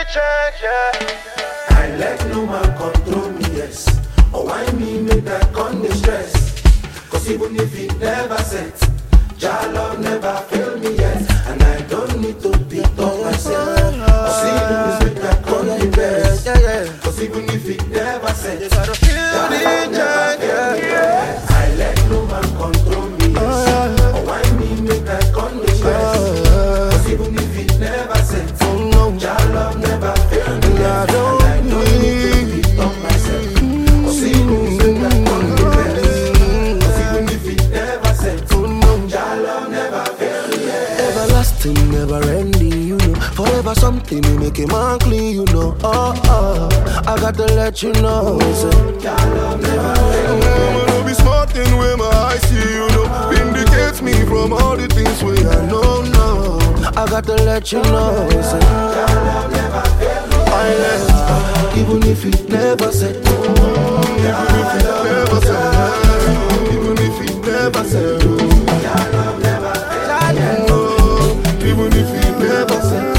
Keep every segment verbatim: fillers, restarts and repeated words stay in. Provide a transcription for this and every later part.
check, yeah. I let no man control me, yes. Or why me make that con the stress? Cause even if it never set, Jah love never fail me yet. And I don't need to beat up myself. Or see the music that con the best. Cause even if it never set, Jah love never fail me yet. I let no man control me, yes. Or why me make that con the stress? Cause even if it never set, Jah love never fail me yet. And I don't need to beat up myself. Or see the music that con the best. Cause even if it never set, Jah love never fail me yet. Everlasting, never ending, you know. Forever something, we make a man clean, you know. Oh, oh, I got to let you know. Jah love never fail me yet. I'ma be smart in where my eyes see, you know. Vindicates me from all the things we I know, no. I got to let you know. Jah love never fail me yet. I let, even if it never said, even if it never said, even if it never said, Jah love never fail me yet. even if it never said,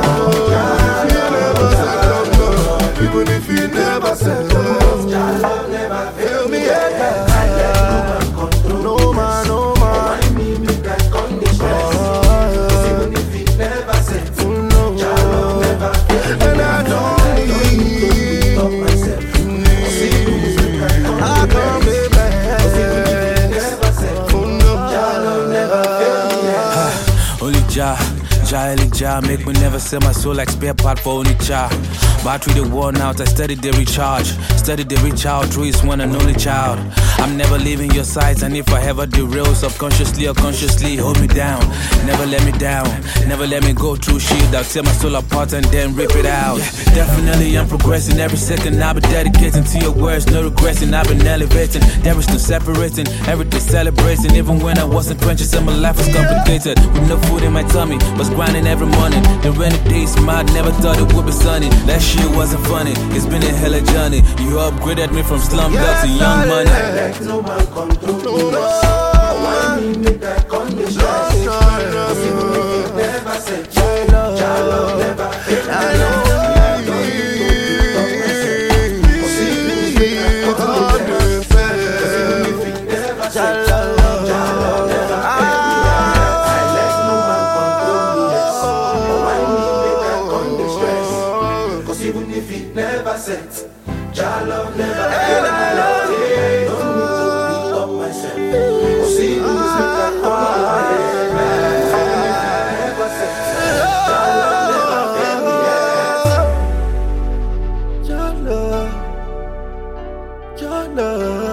even if it never said, Jah love never fail me yet. I let no man control no man, no man. why me make that condition? Cause even if it never set, Jah love never fail me And yet. I don't need Of myself, or see the music that I con the can't best. be Cause even if it bad. never set, Oh no. Jah love never fail me yet. Only Jah, Jah, only Jah, make me never sell my soul like spare part for only Jah. Battery the worn out, I steady the recharge. Steady the reach out, true is one and only child. I'm never leaving your sides, and if I ever derail, subconsciously or consciously, hold me down. Never let me down, never let me go through shit that'll tear my soul apart and then rip it out. Yeah, definitely I'm progressing every second. I've been dedicating to your words, no regretting. I've been elevating, there is no separating. Everything celebrating, even when I wasn't quenching, and my life was complicated. With no food in my tummy, was grinding every morning. The rainy days, mad, never thought it would be sunny. That shit wasn't funny, it's been a hella journey. You upgraded me from slumdog to young money. I let no man control me, yes. Why me make that condition? Cause even if it never set, Jah love never fail me yet. And I don't need to beat up myself. Or see the music that con the best. Cause even if it never set, Jah love never fail me yet. I let no man control me, yes. Why me make that condition? Cause even if it never set, Jah love never fail me yet. Don't need to beat up myself. Or see the music that con the best. Never set, Jah love never fail me yet. Your love, your love.